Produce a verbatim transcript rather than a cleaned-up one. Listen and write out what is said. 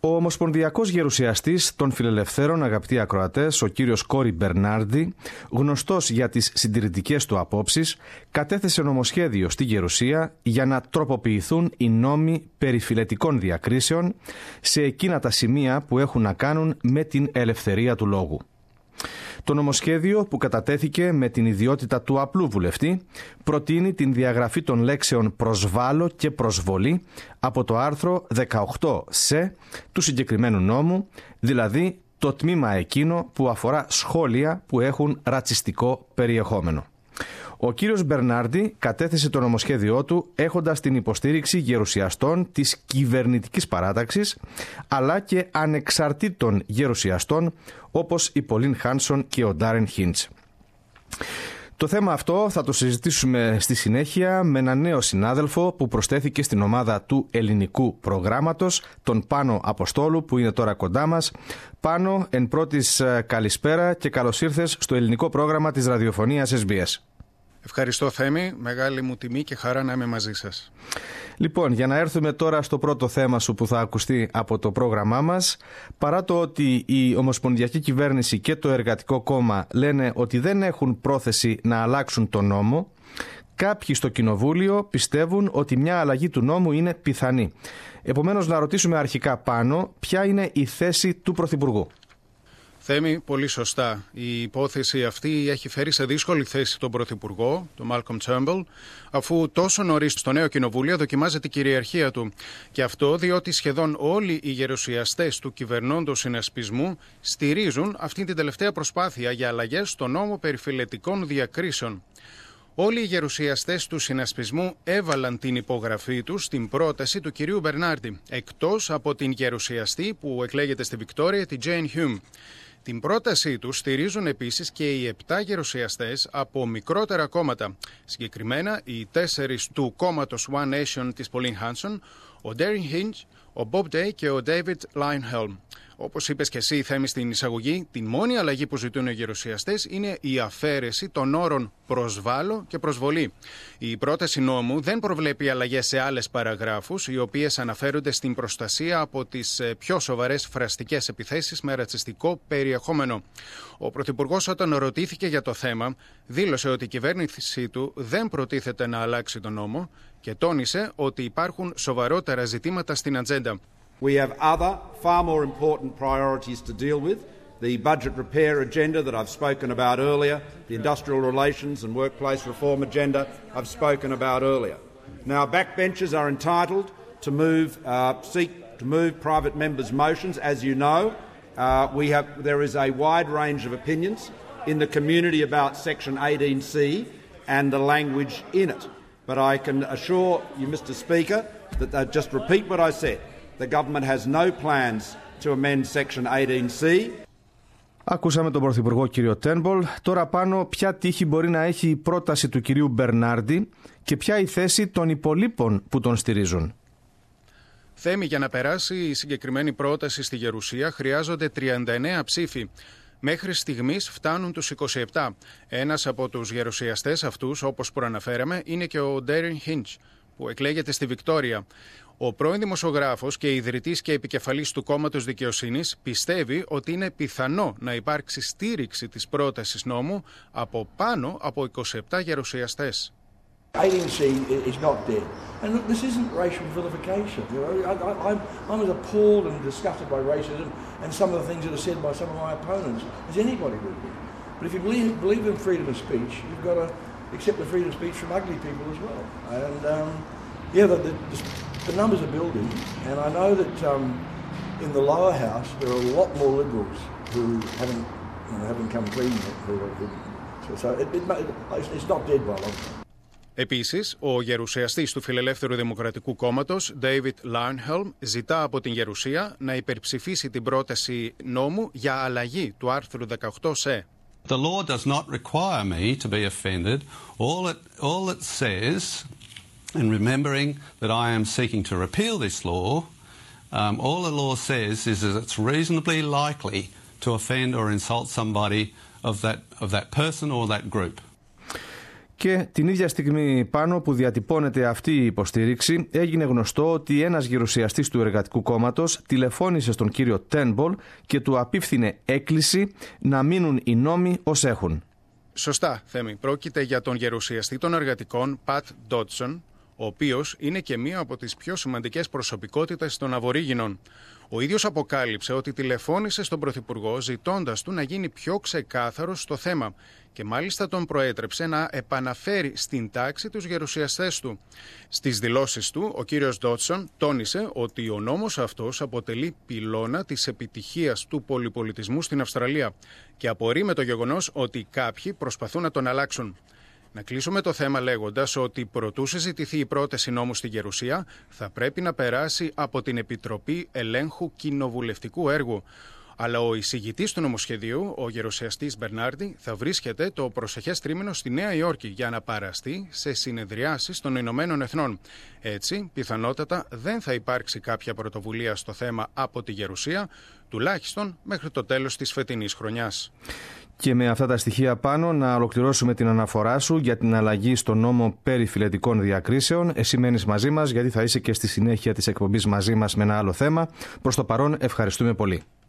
Ο Ομοσπονδιακός Γερουσιαστής των Φιλελευθέρων, αγαπητοί ακροατές, ο κύριος Κόρι Μπερνάρντι, γνωστός για τις συντηρητικές του απόψεις, κατέθεσε νομοσχέδιο στη Γερουσία για να τροποποιηθούν οι νόμοι περί φιλετικών διακρίσεων σε εκείνα τα σημεία που έχουν να κάνουν με την ελευθερία του λόγου. Το νομοσχέδιο, που κατατέθηκε με την ιδιότητα του απλού βουλευτή, προτείνει την διαγραφή των λέξεων «προσβάλλω» και «προσβολή» από το άρθρο δεκαοκτώ σε του συγκεκριμένου νόμου, δηλαδή το τμήμα εκείνο που αφορά σχόλια που έχουν ρατσιστικό περιεχόμενο. Ο κύριος Μπερνάρντι κατέθεσε το νομοσχέδιό του έχοντας την υποστήριξη γερουσιαστών της κυβερνητικής παράταξης, αλλά και ανεξαρτήτων γερουσιαστών όπως η Πολίν Χάνσον και ο Ντάρεν Χίντς. Το θέμα αυτό θα το συζητήσουμε στη συνέχεια με έναν νέο συνάδελφο που προσθέθηκε στην ομάδα του ελληνικού προγράμματος, τον Πάνο Αποστόλου, που είναι τώρα κοντά μας. Πάνο, εν πρώτης καλησπέρα και καλώς ήρθες στο ελληνικό πρόγραμμα της ραδιοφωνίας Ες Μπι Ες. Ευχαριστώ, Θέμη. Μεγάλη μου τιμή και χαρά να είμαι μαζί σας. Λοιπόν, για να έρθουμε τώρα στο πρώτο θέμα σου που θα ακουστεί από το πρόγραμμά μας, παρά το ότι η Ομοσπονδιακή Κυβέρνηση και το Εργατικό Κόμμα λένε ότι δεν έχουν πρόθεση να αλλάξουν τον νόμο, κάποιοι στο Κοινοβούλιο πιστεύουν ότι μια αλλαγή του νόμου είναι πιθανή. Επομένως, να ρωτήσουμε αρχικά πάνω, ποια είναι η θέση του Πρωθυπουργού. Θέμη, πολύ σωστά. Η υπόθεση αυτή έχει φέρει σε δύσκολη θέση τον Πρωθυπουργό, τον Μάλκομ Τέρνμπουλ, αφού τόσο νωρίς στο νέο κοινοβούλιο δοκιμάζει την κυριαρχία του. Και αυτό διότι σχεδόν όλοι οι γερουσιαστές του κυβερνώντος συνασπισμού στηρίζουν αυτή την τελευταία προσπάθεια για αλλαγές στο νόμο περί φιλετικών διακρίσεων. Όλοι οι γερουσιαστές του συνασπισμού έβαλαν την υπογραφή τους στην πρόταση του κυρίου Μπερνάρντι, εκτός από την γερουσιαστή που εκλέγεται στη Βικτόρια, τη Τζέιν Χιούμ. Την πρότασή τους στηρίζουν επίσης και οι επτά γερουσιαστές από μικρότερα κόμματα. Συγκεκριμένα οι τέσσερις του κόμματος One Nation της Πολίν Χάνσον, ο Ντέριν Χίντς, ο Μπομπ Ντέι και ο Ντέιβιτ Λάινχελμ. Όπως είπες και εσύ, Θέμη, στην εισαγωγή, την μόνη αλλαγή που ζητούν οι γερουσιαστές είναι η αφαίρεση των όρων προσβάλλω και προσβολή. Η πρόταση νόμου δεν προβλέπει αλλαγές σε άλλες παραγράφους, οι οποίες αναφέρονται στην προστασία από τις πιο σοβαρές φραστικές επιθέσεις με ρατσιστικό περιεχόμενο. Ο Πρωθυπουργός, όταν ρωτήθηκε για το θέμα, δήλωσε ότι η κυβέρνησή του δεν προτίθεται να αλλάξει τον νόμο και τόνισε ότι υπάρχουν σοβαρότερα ζητήματα στην ατζέντα. We have other, far more important priorities to deal with. The budget repair agenda that I've spoken about earlier, the industrial relations and workplace reform agenda I've spoken about earlier. Now, backbenchers are entitled to move, uh, seek to move private members' motions. As you know, uh, we have, there is a wide range of opinions in the community about Section eighteen C and the language in it. But I can assure you, Mister Speaker, that uh, just repeat what I said. The government has no plans to amend Section eighteen C. Ακούσαμε τον Πρωθυπουργό κύριο Τέρνμπουλ. Τώρα πάνω, ποια τύχη μπορεί να έχει η πρόταση του κυρίου Μπερνάρντι και ποια η θέση των υπολείπων που τον στηρίζουν. Θέμη, για να περάσει η συγκεκριμένη πρόταση στη Γερουσία χρειάζονται τριάντα εννέα ψήφοι. Μέχρι στιγμής φτάνουν τους είκοσι επτά. Ένας από τους γερουσιαστές αυτούς, όπως προαναφέραμε, είναι και ο Ντέριν Χίντς, που εκλέγεται στη Βικτόρια. Ο πρώην δημοσιογράφος και ιδρυτής και επικεφαλής του Κόμματος Δικαιοσύνης πιστεύει ότι είναι πιθανό να υπάρξει στήριξη της πρότασης νόμου από πάνω από είκοσι επτά γερουσιαστές. eighteen C is not dead. And look, this isn't racial vilification. You know, I, I, I'm, I'm as appalled and disgusted by racism and some of the things that are said by some of my opponents as anybody would be. But if you believe, believe in freedom of speech, you've got to accept the freedom of speech from ugly people as well. And um, yeah, the, the, the numbers are building, and I know that um, in the lower house there are a lot more Liberals who haven't, you know, haven't come clean yet. Who, who, so so it, it, it's not dead by a long time. Επίσης, ο γερουσιαστής του Φιλελεύθερου Δημοκρατικού Κόμματος, Ντέιβιτ Λάινχελμ, ζητά από την Γερουσία να υπερψηφίσει την πρόταση νόμου για αλλαγή του άρθρου δεκαοκτώ σε. The law does not require me to be offended. All it, all it says, and remembering that I am seeking to repeal this law, um, all the law says is that it's reasonably likely to offend or insult somebody of that, of that person or that group. Και την ίδια στιγμή πάνω που διατυπώνεται αυτή η υποστήριξη έγινε γνωστό ότι ένας γερουσιαστής του Εργατικού Κόμματος τηλεφώνησε στον κύριο Τέρνμπολ και του απίφθινε έκκληση να μείνουν οι νόμοι ως έχουν. Σωστά, Θέμη. Πρόκειται για τον γερουσιαστή των εργατικών Πατ Ντότσον, ο οποίος είναι και μία από τις πιο σημαντικές προσωπικότητες των Αβορίγινων. Ο ίδιος αποκάλυψε ότι τηλεφώνησε στον Πρωθυπουργό ζητώντας του να γίνει πιο ξεκάθαρος στο θέμα και μάλιστα τον προέτρεψε να επαναφέρει στην τάξη τους γερουσιαστές του. Στις δηλώσεις του, ο κύριος Ντότσον τόνισε ότι ο νόμος αυτός αποτελεί πυλώνα της επιτυχίας του πολυπολιτισμού στην Αυστραλία και απορεί με το γεγονός ότι κάποιοι προσπαθούν να τον αλλάξουν. Να κλείσουμε το θέμα λέγοντας ότι προτού συζητηθεί η πρόταση νόμου στη Γερουσία, θα πρέπει να περάσει από την Επιτροπή Ελέγχου Κοινοβουλευτικού Έργου. Αλλά ο εισηγητής του νομοσχεδίου, ο γερουσιαστής Μπερνάρντι, θα βρίσκεται το προσεχές τρίμηνο στη Νέα Υόρκη για να παραστεί σε συνεδριάσεις των Ηνωμένων Εθνών. Έτσι, πιθανότατα δεν θα υπάρξει κάποια πρωτοβουλία στο θέμα από τη Γερουσία, τουλάχιστον μέχρι το τέλος της φετινής χρονιάς. Και με αυτά τα στοιχεία πάνω να ολοκληρώσουμε την αναφορά σου για την αλλαγή στο νόμο περί φυλετικών διακρίσεων. Εσύ μένεις μαζί μας γιατί θα είσαι και στη συνέχεια της εκπομπής μαζί μας με ένα άλλο θέμα. Προς το παρόν ευχαριστούμε πολύ.